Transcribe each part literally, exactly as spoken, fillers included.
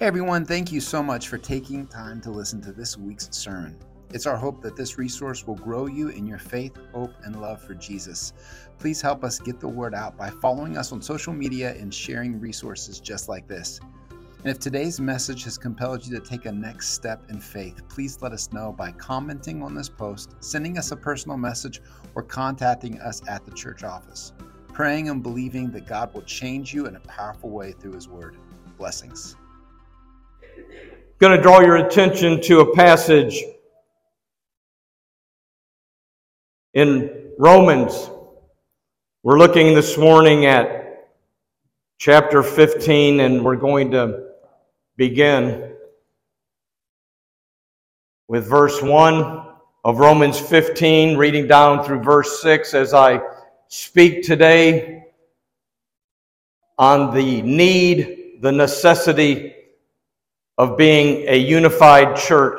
Hey everyone, thank you so much for taking time to listen to this week's sermon. It's our hope that this resource will grow you in your faith, hope, and love for Jesus. Please help us get the word out by following us on social media and sharing resources just like this. And if today's message has compelled you to take a next step in faith, please let us know by commenting on this post, sending us a personal message, or contacting us at the church office. Praying and believing that God will change you in a powerful way through His Word. Blessings. I'm going to draw your attention to a passage in Romans. We're looking this morning at chapter fifteen, and we're going to begin with verse one of Romans fifteen, reading down through verse six as I speak today on the need, the necessity of being a unified church.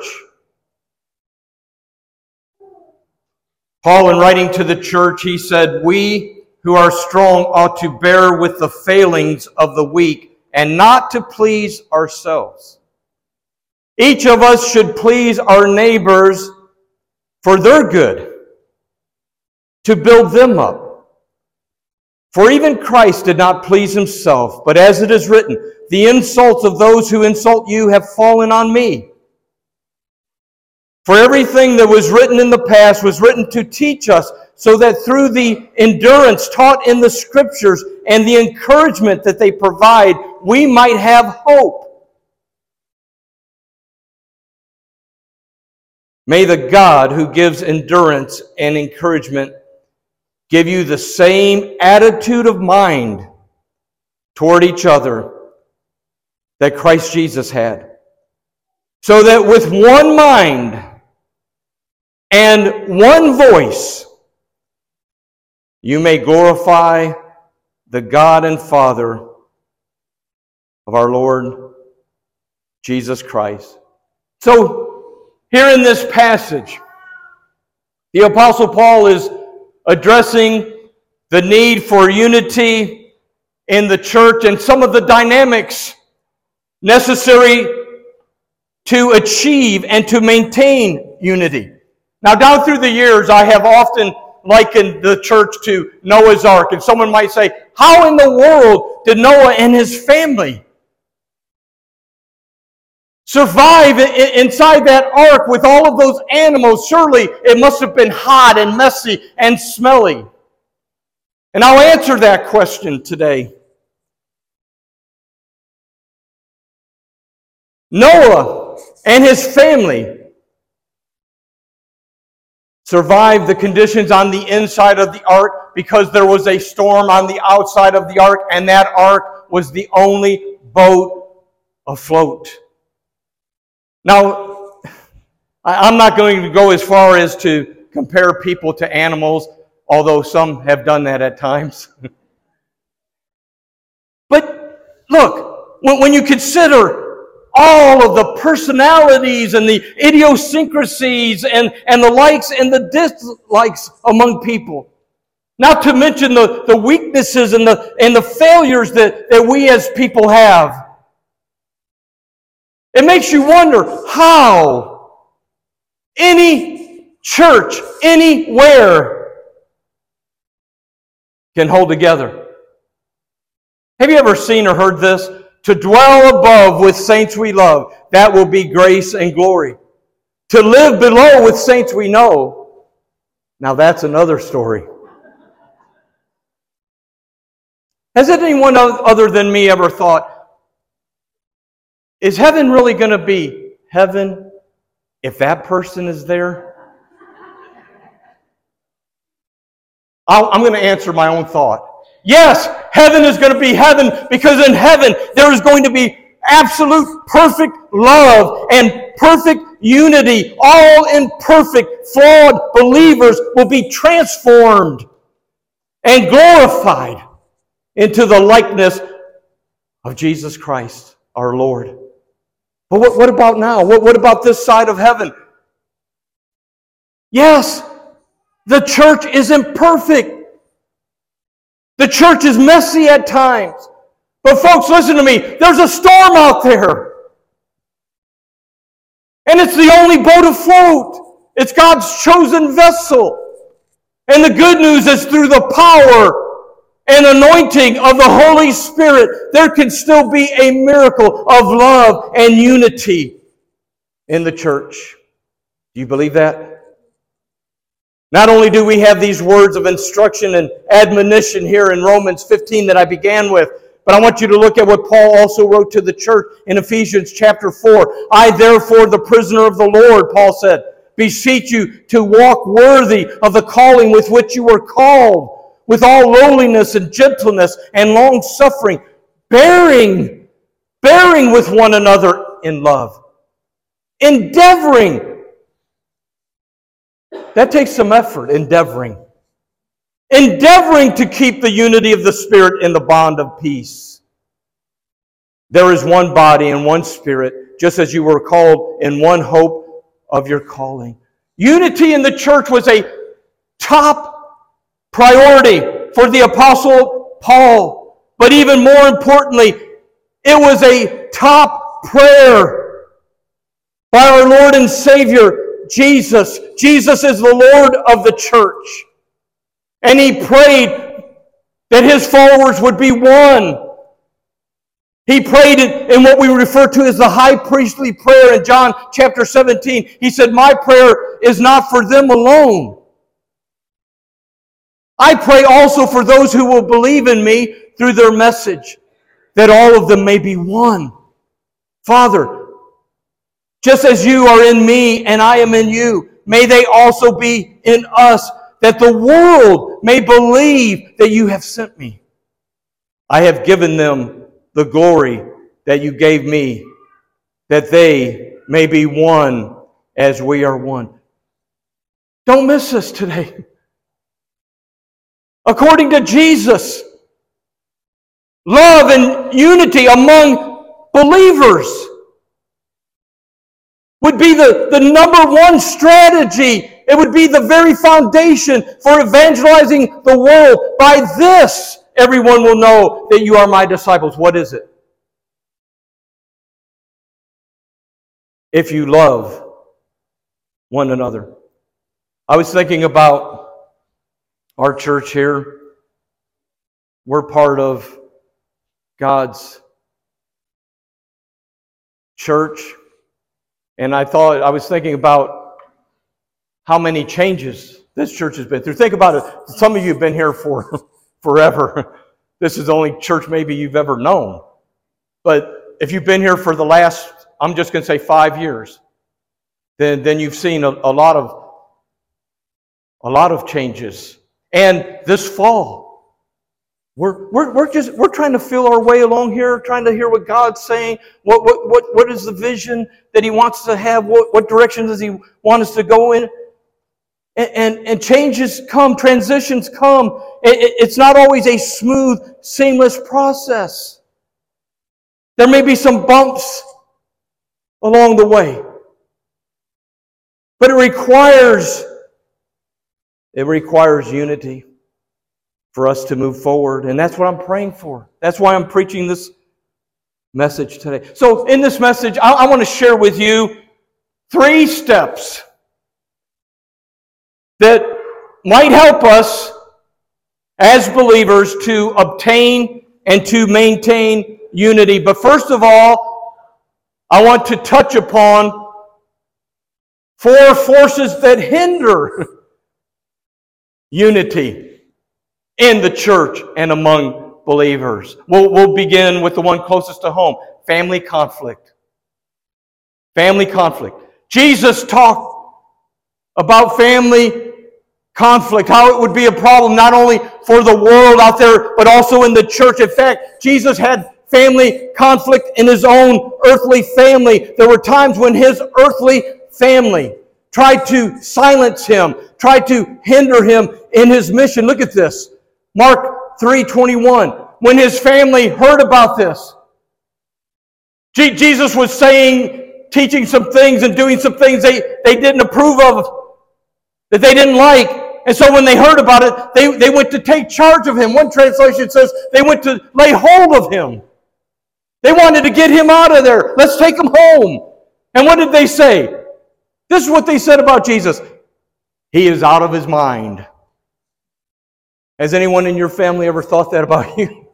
Paul, in writing to the church, he said, "We who are strong ought to bear with the failings of the weak and not to please ourselves. Each of us should please our neighbors for their good, to build them up. For even Christ did not please himself, but as it is written, the insults of those who insult you have fallen on me. For everything that was written in the past was written to teach us, so that through the endurance taught in the Scriptures and the encouragement that they provide, we might have hope. May the God who gives endurance and encouragement give you the same attitude of mind toward each other that Christ Jesus had, so that with one mind and one voice you may glorify the God and Father of our Lord Jesus Christ." So, here in this passage, the Apostle Paul is addressing the need for unity in the church and some of the dynamics necessary to achieve and to maintain unity. Now, down through the years, I have often likened the church to Noah's Ark. And someone might say, how in the world did Noah and his family survive inside that ark with all of those animals? Surely it must have been hot and messy and smelly. And I'll answer that question today. Noah and his family survived the conditions on the inside of the ark because there was a storm on the outside of the ark, and that ark was the only boat afloat. Now, I'm not going to go as far as to compare people to animals, although some have done that at times. But look, when you consider all of the personalities and the idiosyncrasies and, and the likes and the dislikes among people, not to mention the, the weaknesses and the, and the failures that, that we as people have, it makes you wonder how any church anywhere can hold together. Have you ever seen or heard this? To dwell above with saints we love, that will be grace and glory. To live below with saints we know, now that's another story. Has anyone other than me ever thought, is heaven really going to be heaven if that person is there? I'll, I'm going to answer my own thought. Yes, heaven is going to be heaven because in heaven there is going to be absolute perfect love and perfect unity. All imperfect, flawed believers will be transformed and glorified into the likeness of Jesus Christ, our Lord. But what, what about now? What, what about this side of heaven? Yes, the church is imperfect. The church is messy at times. But folks, listen to me. There's a storm out there. And it's the only boat afloat. It's God's chosen vessel. And the good news is through the power and anointing of the Holy Spirit, there can still be a miracle of love and unity in the church. Do you believe that? Not only do we have these words of instruction and admonition here in Romans fifteen that I began with, but I want you to look at what Paul also wrote to the church in Ephesians chapter four. I, therefore, the prisoner of the Lord, Paul said, beseech you to walk worthy of the calling with which you were called, with all lowliness and gentleness and long-suffering, bearing, bearing with one another in love, endeavoring. That takes some effort, endeavoring. Endeavoring to keep the unity of the Spirit in the bond of peace. There is one body and one Spirit, just as you were called in one hope of your calling. Unity in the church was a top priority for the Apostle Paul. But even more importantly, it was a top prayer by our Lord and Savior, Jesus. Jesus is the Lord of the church. And He prayed that His followers would be one. He prayed in what we refer to as the high priestly prayer in John chapter seventeen. He said, my prayer is not for them alone. I pray also for those who will believe in me through their message, that all of them may be one. Father, just as you are in me and I am in you, may they also be in us, that the world may believe that you have sent me. I have given them the glory that you gave me, that they may be one as we are one. Don't miss this today. According to Jesus, love and unity among believers would be the, the number one strategy. It would be the very foundation for evangelizing the world. By this, everyone will know that you are my disciples. What is it? If you love one another. I was thinking about our church here. We're part of God's church. And I thought, I was thinking about how many changes this church has been through. Think about it. Some of you have been here for forever. This is the only church maybe you've ever known. But if you've been here for the last, I'm just going to say five years, then, then you've seen a, a lot of a lot of changes. And this fall, we're we're we're just we're trying to feel our way along here, trying to hear what God's saying. What what what what is the vision that He wants to have? What what direction does He want us to go in? And and, and changes come, transitions come. It, it, it's not always a smooth, seamless process. There may be some bumps along the way, but it requires it requires unity for us to move forward. And that's what I'm praying for. That's why I'm preaching this message today. So in this message, I, I want to share with you three steps that might help us as believers to obtain and to maintain unity. But first of all, I want to touch upon four forces that hinder unity in the church and among believers. We'll, we'll begin with the one closest to home. Family conflict. Family conflict. Jesus talked about family conflict, how it would be a problem not only for the world out there, but also in the church. In fact, Jesus had family conflict in His own earthly family. There were times when His earthly family tried to silence Him, tried to hinder Him in His mission. Look at this. Mark three twenty-one. When His family heard about this, G- Jesus was saying, teaching some things and doing some things they, they didn't approve of, that they didn't like. And so when they heard about it, they, they went to take charge of Him. One translation says they went to lay hold of Him. They wanted to get Him out of there. Let's take Him home. And what did they say? This is what they said about Jesus. He is out of his mind. Has anyone in your family ever thought that about you?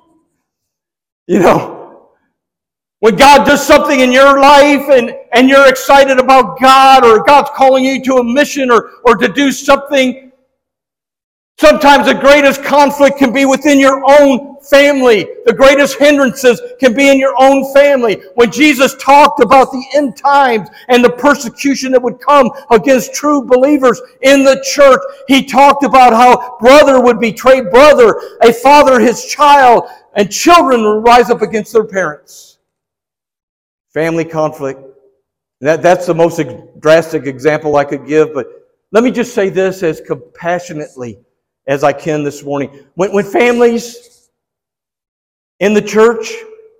You know, when God does something in your life and, and you're excited about God, or God's calling you to a mission or, or to do something, sometimes the greatest conflict can be within your own family. The greatest hindrances can be in your own family. When Jesus talked about the end times and the persecution that would come against true believers in the church, he talked about how brother would betray brother, a father his child, and children would rise up against their parents. Family conflict. That, that's the most drastic example I could give, but let me just say this as compassionately as I can this morning. When, when families in the church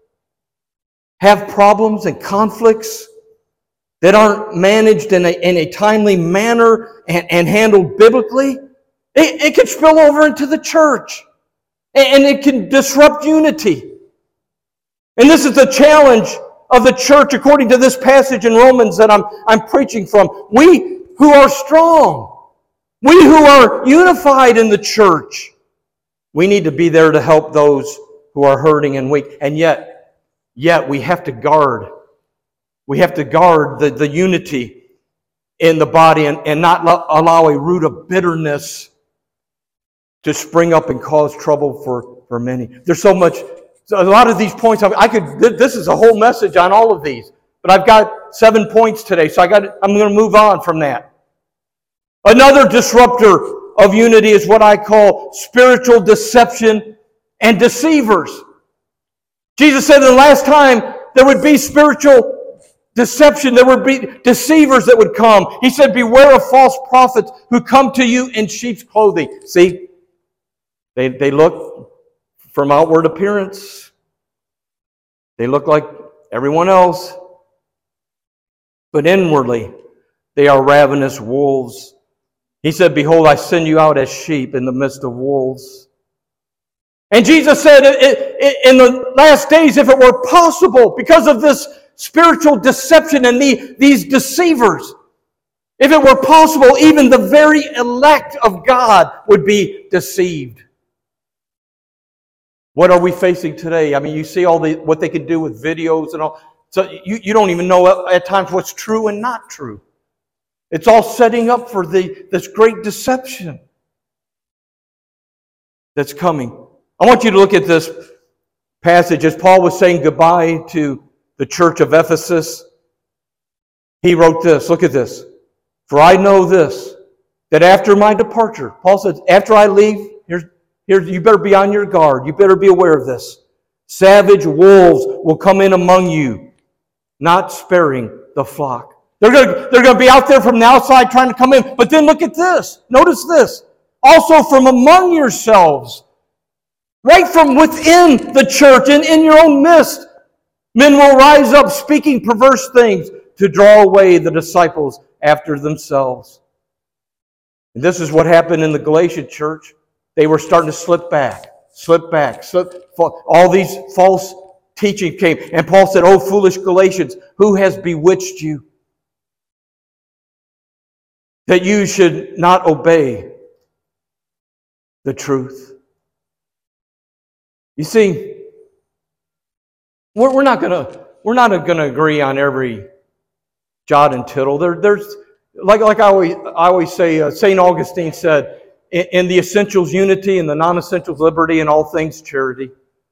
have problems and conflicts that aren't managed in a, in a timely manner and, and handled biblically, it, it can spill over into the church. And it can disrupt unity. And this is the challenge of the church according to this passage in Romans that I'm, I'm preaching from. We who are strong, we who are unified in the church, we need to be there to help those who are hurting and weak. And yet, yet we have to guard. We have to guard the, the unity in the body and, and not lo- allow a root of bitterness to spring up and cause trouble for, for many. There's so much, so a lot of these points, I could, this is a whole message on all of these, but I've got seven points today, so I got, I'm going to move on from that. Another disruptor of unity is what I call spiritual deception and deceivers. Jesus said in the last time there would be spiritual deception, there would be deceivers that would come. He said, beware of false prophets who come to you in sheep's clothing. See, They, they look from outward appearance. They look like everyone else. But inwardly, they are ravenous wolves. He said, behold, I send you out as sheep in the midst of wolves. And Jesus said, in the last days, if it were possible, because of this spiritual deception and the, these deceivers, if it were possible, even the very elect of God would be deceived. What are we facing today? I mean, you see all the what they can do with videos and all. So you, you don't even know at times what's true and not true. It's all setting up for the this great deception that's coming. I want you to look at this passage as Paul was saying goodbye to the church of Ephesus. He wrote this. Look at this. For I know this, that after my departure, Paul said, after I leave, here's Here, you better be on your guard. You better be aware of this. Savage wolves will come in among you, not sparing the flock. They're going to, they're going to be out there from the outside trying to come in. But then look at this. Notice this. Also from among yourselves, right from within the church and in your own midst, men will rise up speaking perverse things to draw away the disciples after themselves. And this is what happened in the Galatian church. They were starting to slip back, slip back. Slip, all these false teaching came. And Paul said, oh, foolish Galatians, who has bewitched you? That you should not obey the truth. You see, we're, we're not gonna we're not gonna agree on every jot and tittle. There, there's like like I always I always say, uh, Saint Augustine said, in the essentials, unity, and the non-essentials, liberty, and all things, charity.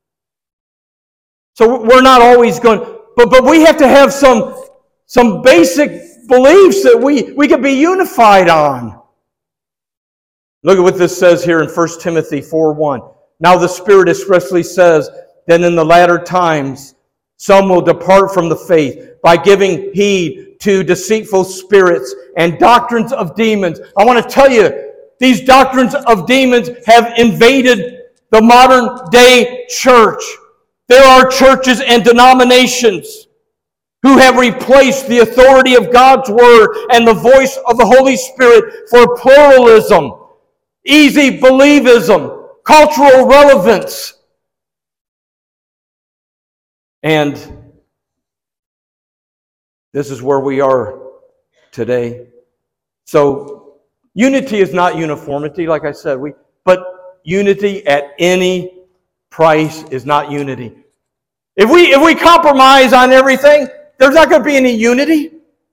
So we're not always going, but but we have to have some, some basic beliefs that we, we can be unified on. Look at what this says here in First Timothy four one. Now the Spirit expressly says that in the latter times some will depart from the faith by giving heed to deceitful spirits and doctrines of demons. I want to tell you, these doctrines of demons have invaded the modern day church. There are churches and denominations who have replaced the authority of God's Word and the voice of the Holy Spirit for pluralism, easy believism, cultural relevance. And this is where we are today. So unity is not uniformity, like I said, we but unity at any price is not unity. If we if we compromise on everything, there's not going to be any unity.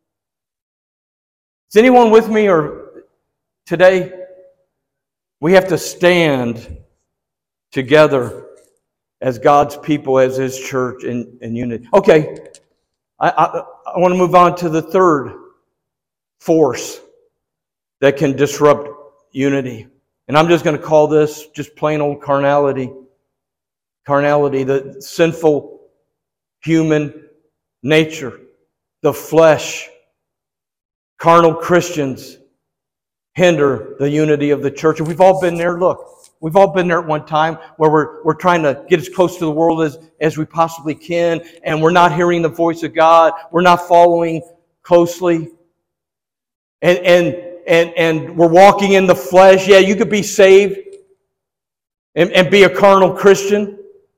Is anyone with me? Or today we have to stand together as God's people, as His church in, in unity. Okay, I, I, I want to move on to the third force that can disrupt unity. And I'm just going to call this just plain old carnality. Carnality, the sinful human nature, the flesh. Carnal Christians hinder the unity of the church. And we've all been there. Look, we've all been there at one time where we're, we're trying to get as close to the world as, as we possibly can, and we're not hearing the voice of God. We're not following closely. And, and, and, and we're walking in the flesh. Yeah, you could be saved and, and be a carnal Christian.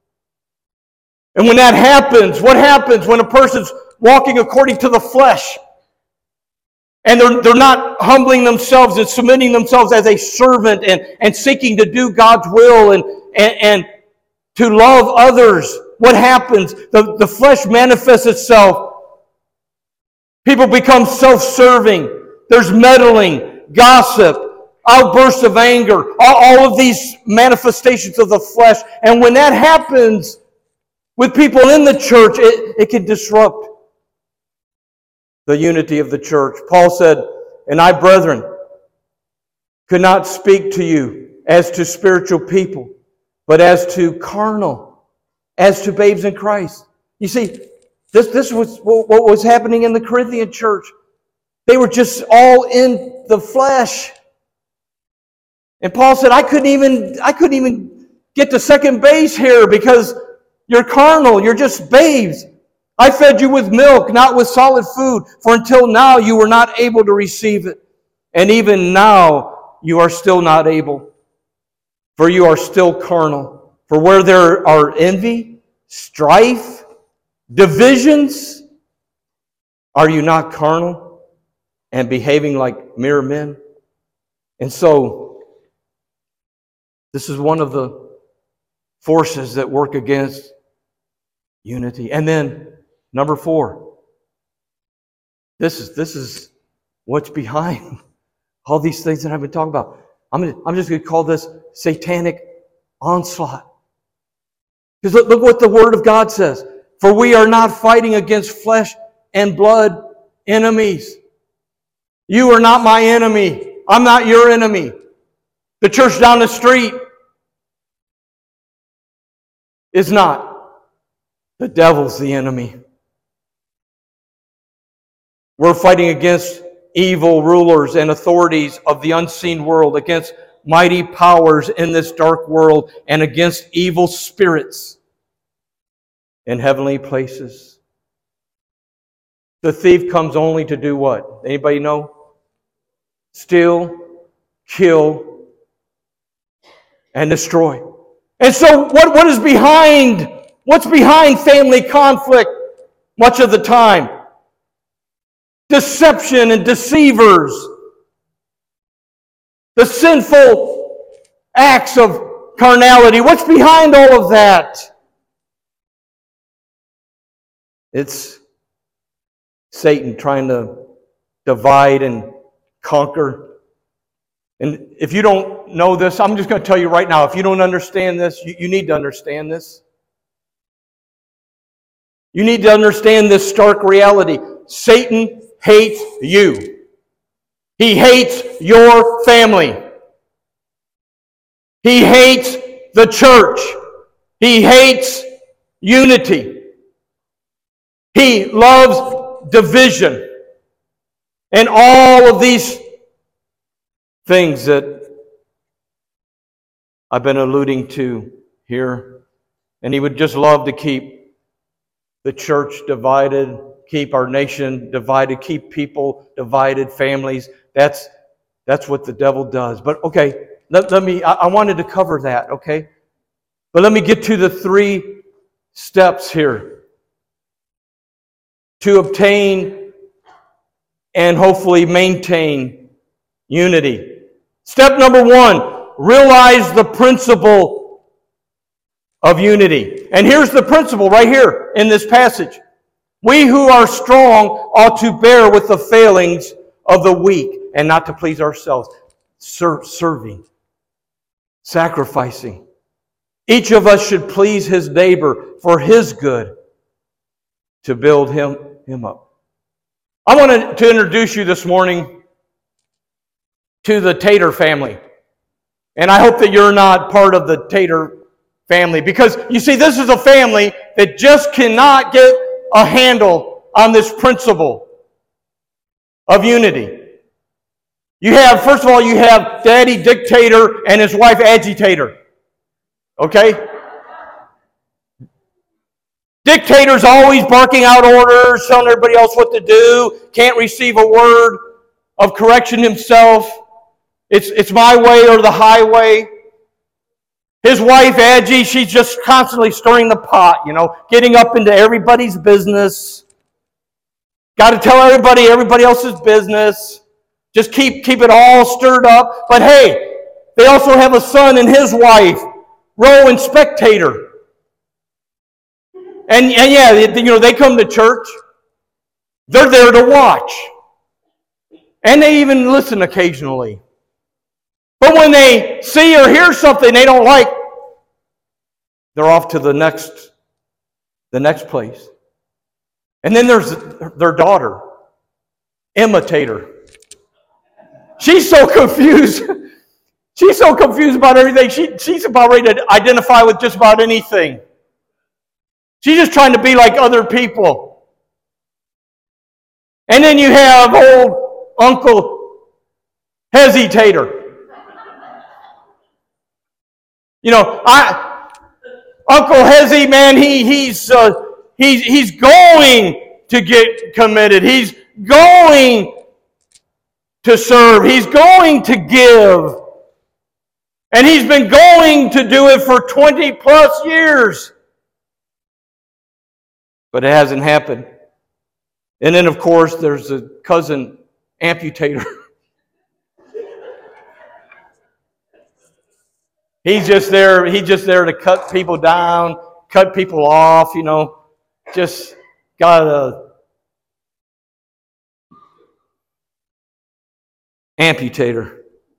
And when that happens, what happens when a person's walking according to the flesh? And they're, they're not humbling themselves and submitting themselves as a servant and, and seeking to do God's will and, and, and to love others. What happens? The, the flesh manifests itself. People become self-serving. There's meddling, gossip, outbursts of anger, all, all of these manifestations of the flesh. And when that happens with people in the church, it, it can disrupt the unity of the church. Paul said, "And I, brethren, could not speak to you as to spiritual people, but as to carnal, as to babes in Christ." You see, this, this was what was happening in the Corinthian church. They were just all in the flesh. And Paul said, I couldn't even, I couldn't even get to second base here because you're carnal, you're just babes. I fed you with milk, not with solid food, for until now you were not able to receive it. And even now you are still not able, for you are still carnal. For where there are envy, strife, divisions, are you not carnal and behaving like mere men? And so, this is one of the forces that work against unity. And then, number four, this is this is what's behind all these things that I've been talking about. I'm gonna, I'm just going to call this satanic onslaught. Because look, look what the Word of God says. For we are not fighting against flesh and blood enemies. You are not my enemy. I'm not your enemy. The church down the street is not. The devil's the enemy. We're fighting against evil rulers and authorities of the unseen world, against mighty powers in this dark world, and against evil spirits in heavenly places. The thief comes only to do what? Anybody know? Steal, kill, and destroy. And so what, what is behind, what's behind family conflict much of the time? Deception and deceivers. The sinful acts of carnality. What's behind all of that? It's Satan trying to divide and conquer. And if you don't know this, I'm just going to tell you right now, if you don't understand this, you, you need to understand this. You need to understand this stark reality. Satan hates you. He hates your family. He hates the church. He hates unity. He loves division. And all of these things that I've been alluding to here. And he would just love to keep the church divided, keep our nation divided, keep people divided, families. That's that's what the devil does. But okay, let, let me, I, I wanted to cover that, okay? But let me get to the three steps here to obtain and hopefully maintain unity. Step number one, realize the principle of unity. And here's the principle right here in this passage. We who are strong ought to bear with the failings of the weak and not to please ourselves. Ser- serving, sacrificing. Each of us should please his neighbor for his good to build him, him up. I wanted to introduce you this morning to the Tater family. And I hope that you're not part of the Tater family. Because, you see, this is a family that just cannot get a handle on this principle of unity. You have, first of all, you have Daddy Dictator and his wife Agitator. Okay? Dictator's always barking out orders, telling everybody else what to do, can't receive a word of correction himself. It's, it's my way or the highway. His wife, Aggie, she's just constantly stirring the pot, you know, getting up into everybody's business. Got to tell everybody everybody else's business. Just keep, keep it all stirred up. But hey, they also have a son and his wife, Rowan Spectator. And, and yeah, you know, they come to church. They're there to watch. And they even listen occasionally. But when they see or hear something they don't like, they're off to the next, the next place. And then there's their daughter, Imitator. She's so confused. She's so confused about everything. She, she's about ready to identify with just about anything. She's just trying to be like other people. And then you have old Uncle Hesitator. You know, I Uncle Hezzy, man, he he's uh, he's he's going to get committed. He's going to serve. He's going to give. And he's been going to do it for twenty plus years. But it hasn't happened. And then, of course, there's a cousin Amputator. He's just there, he's just there to cut people down, cut people off, you know. Just got a Amputator.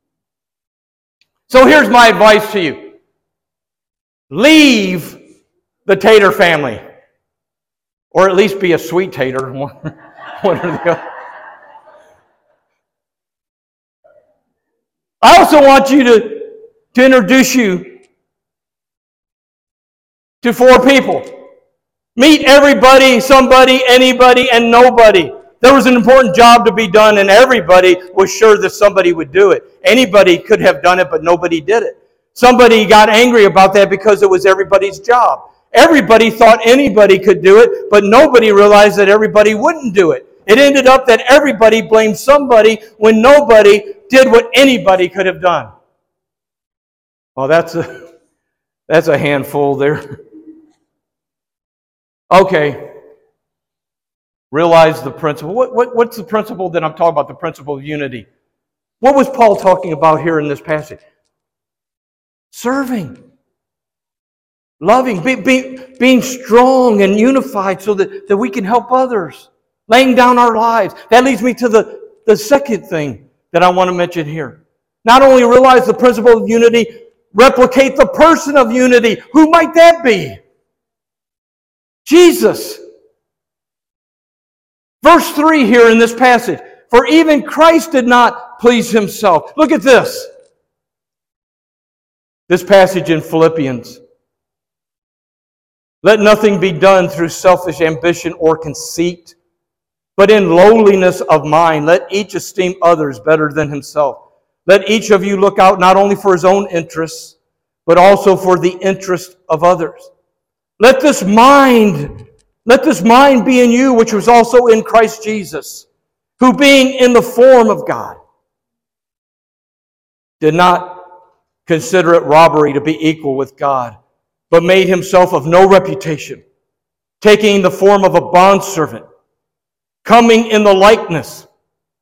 So here's my advice to you. Leave the Tater family. Or at least be a sweet tater. One, one or the other. I also want you to, to introduce you to four people. Meet everybody, somebody, anybody, and nobody. There was an important job to be done, and everybody was sure that somebody would do it. Anybody could have done it, but nobody did it. Somebody got angry about that because it was everybody's job. Everybody thought anybody could do it, but nobody realized that everybody wouldn't do it. It ended up that everybody blamed somebody when nobody did what anybody could have done. Well, that's a, that's a handful there. Okay. Realize the principle. What, what, what's the principle that I'm talking about? The principle of unity. What was Paul talking about here in this passage? Serving. Loving, be, be, being strong and unified so that, that we can help others. Laying down our lives. That leads me to the, the second thing that I want to mention here. Not only realize the principle of unity, replicate the person of unity. Who might that be? Jesus. Verse three here in this passage. For even Christ did not please himself. Look at this. This passage in Philippians. Let nothing be done through selfish ambition or conceit, but in lowliness of mind, let each esteem others better than himself. Let each of you look out not only for his own interests, but also for the interest of others. Let this mind, let this mind be in you, which was also in Christ Jesus, who being in the form of God, did not consider it robbery to be equal with God, but made himself of no reputation, taking the form of a bondservant, coming in the likeness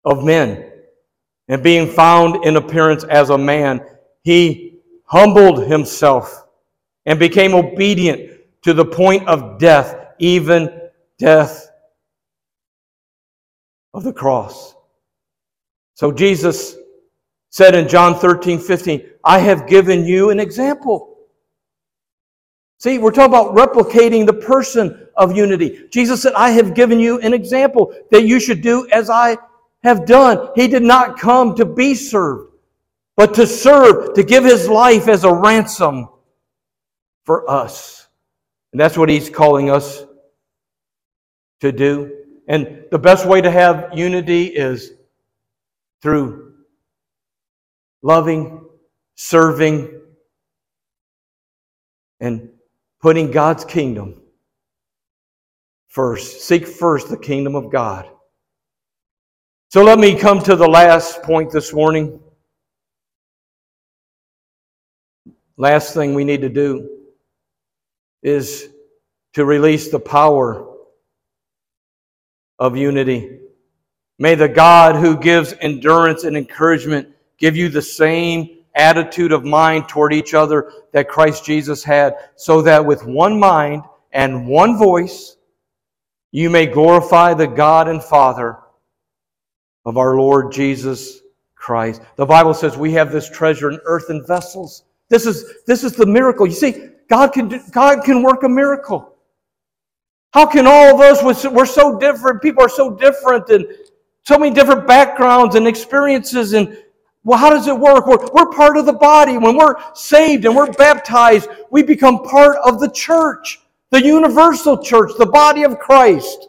of men. And being found in appearance as a man, he humbled himself and became obedient to the point of death, even death of the cross. So Jesus said in John thirteen fifteen, I have given you an example. See, we're talking about replicating the person of unity. Jesus said, I have given you an example that you should do as I have done. He did not come to be served, but to serve, to give His life as a ransom for us. And that's what He's calling us to do. And the best way to have unity is through loving, serving, and putting God's kingdom first. Seek first the kingdom of God. So let me come to the last point this morning. Last thing we need to do is to release the power of unity. May the God who gives endurance and encouragement give you the same attitude of mind toward each other that Christ Jesus had, so that with one mind and one voice you may glorify the God and Father of our Lord Jesus Christ. The Bible says we have this treasure in earthen vessels. This is, this is the miracle. You see, God can, do, God can work a miracle. How can all of us, we're so different, people are so different, and so many different backgrounds and experiences, and well, how does it work? We're, we're part of the body. When we're saved and we're baptized, we become part of the church, the universal church, the body of Christ.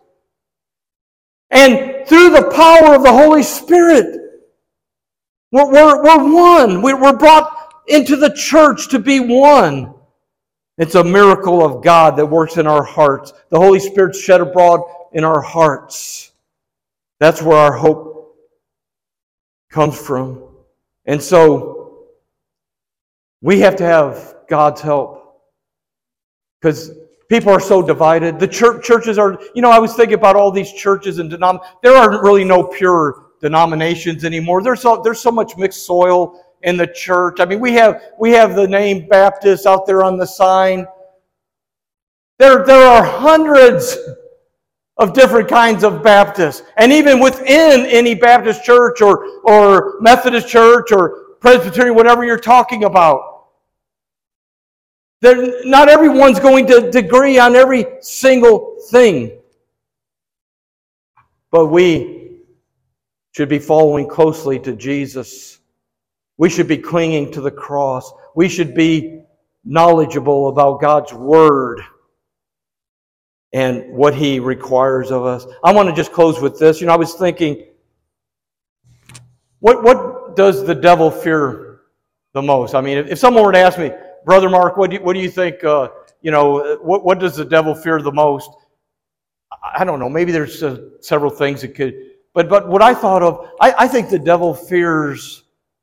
And through the power of the Holy Spirit, we're, we're, we're one. We're brought into the church to be one. It's a miracle of God that works in our hearts. The Holy Spirit's shed abroad in our hearts. That's where our hope comes from. And so, we have to have God's help. Because people are so divided. The church, churches are, you know, I was thinking about all these churches and denominations. There aren't really no pure denominations anymore. There's so, there's so much mixed soil in the church. I mean, we have we have the name Baptist out there on the sign. There, there are hundreds of different kinds of Baptists. And even within any Baptist church or, or Methodist church or Presbyterian, whatever you're talking about, there, not everyone's going to agree on every single thing. But we should be following closely to Jesus. We should be clinging to the cross. We should be knowledgeable about God's Word and what He requires of us. I want to just close with this. You know, I was thinking, what what does the devil fear the most? I mean, if, if someone were to ask me, Brother Mark, what do you, what do you think, uh, you know, what, what does the devil fear the most? I don't know. Maybe there's uh, several things that could, but but what I thought of, I, I think the devil fears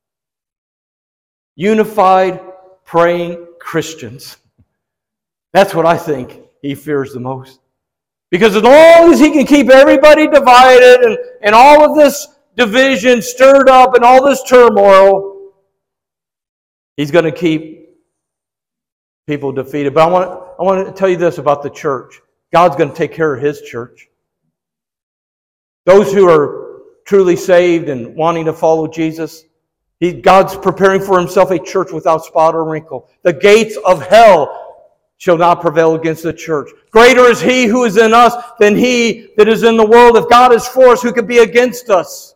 unified, praying Christians. That's what I think he fears the most. Because as long as he can keep everybody divided and, and all of this division stirred up and all this turmoil, he's going to keep people defeated. But I want, I want to tell you this about the church. God's going to take care of His church. Those who are truly saved and wanting to follow Jesus, He, God's preparing for Himself a church without spot or wrinkle. The gates of hell shall not prevail against the church. Greater is He who is in us than he that is in the world. If God is for us, who could be against us?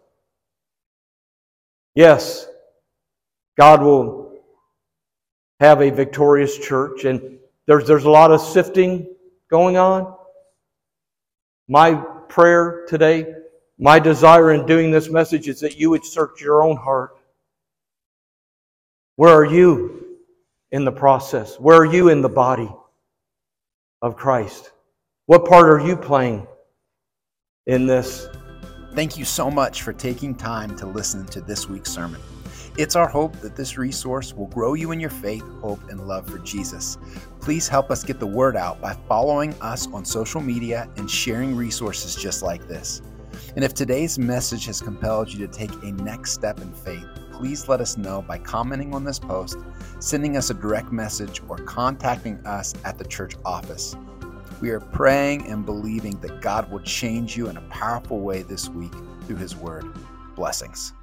Yes, God will have a victorious church, and there's, there's a lot of sifting going on. My prayer today, my desire in doing this message is that you would search your own heart. Where are you in the process? Where are you in the body of Christ? What part are you playing in this? Thank you so much for taking time to listen to this week's sermon. It's our hope that this resource will grow you in your faith, hope, and love for Jesus. Please help us get the word out by following us on social media and sharing resources just like this. And if today's message has compelled you to take a next step in faith, please let us know by commenting on this post, sending us a direct message, or contacting us at the church office. We are praying and believing that God will change you in a powerful way this week through His Word. Blessings.